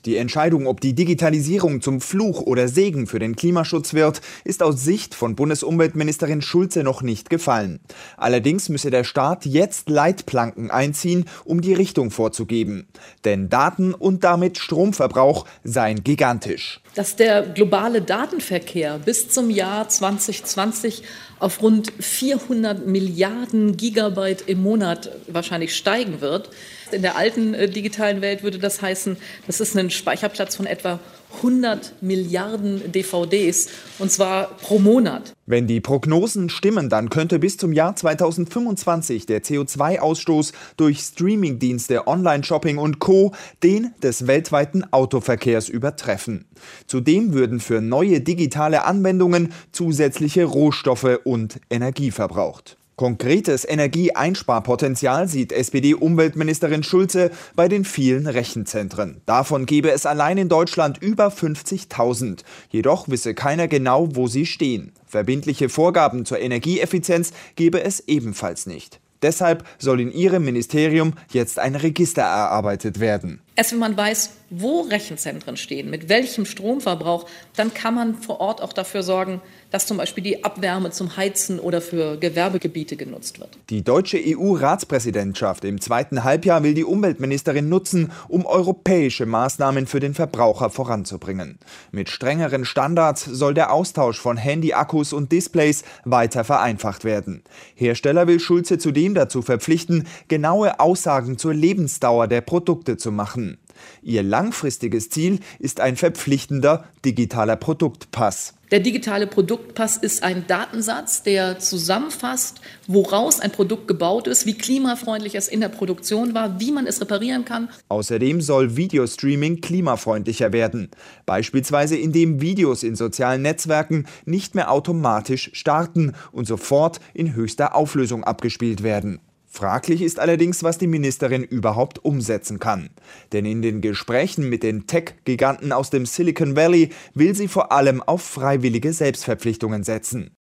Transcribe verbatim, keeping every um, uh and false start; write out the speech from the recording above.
Die Entscheidung, ob die Digitalisierung zum Fluch oder Segen für den Klimaschutz wird, ist aus Sicht von Bundesumweltministerin Schulze noch nicht gefallen. Allerdings müsse der Staat jetzt Leitplanken einziehen, um die Richtung vorzugeben. Denn Daten und damit Stromverbrauch seien gigantisch. Dass der globale Datenverkehr bis zum Jahr zwanzig zwanzig auf rund vierhundert Milliarden Gigabyte im Monat wahrscheinlich steigen wird. In der alten äh, digitalen Welt würde das heißen, das ist ein Speicherplatz von etwa hundert Milliarden D V Ds, und zwar pro Monat. Wenn die Prognosen stimmen, dann könnte bis zum Jahr zweitausendfünfundzwanzig der C O zwei Ausstoß durch Streamingdienste, Online-Shopping und Co. den des weltweiten Autoverkehrs übertreffen. Zudem würden für neue digitale Anwendungen zusätzliche Rohstoffe und Energie verbraucht. Konkretes Energieeinsparpotenzial sieht S P D-Umweltministerin Schulze bei den vielen Rechenzentren. Davon gäbe es allein in Deutschland über fünfzigtausend. Jedoch wisse keiner genau, wo sie stehen. Verbindliche Vorgaben zur Energieeffizienz gebe es ebenfalls nicht. Deshalb soll in ihrem Ministerium jetzt ein Register erarbeitet werden. Erst wenn man weiß, wo Rechenzentren stehen, mit welchem Stromverbrauch, dann kann man vor Ort auch dafür sorgen, dass zum Beispiel die Abwärme zum Heizen oder für Gewerbegebiete genutzt wird. Die deutsche E U-Ratspräsidentschaft im zweiten Halbjahr will die Umweltministerin nutzen, um europäische Maßnahmen für den Verbraucher voranzubringen. Mit strengeren Standards soll der Austausch von Handy-Akkus und Displays weiter vereinfacht werden. Hersteller will Schulze zudem dazu verpflichten, genaue Aussagen zur Lebensdauer der Produkte zu machen. Ihr langfristiges Ziel ist ein verpflichtender digitaler Produktpass. Der digitale Produktpass ist ein Datensatz, der zusammenfasst, woraus ein Produkt gebaut ist, wie klimafreundlich es in der Produktion war, wie man es reparieren kann. Außerdem soll Videostreaming klimafreundlicher werden. Beispielsweise indem Videos in sozialen Netzwerken nicht mehr automatisch starten und sofort in höchster Auflösung abgespielt werden. Fraglich ist allerdings, was die Ministerin überhaupt umsetzen kann. Denn in den Gesprächen mit den Tech-Giganten aus dem Silicon Valley will sie vor allem auf freiwillige Selbstverpflichtungen setzen.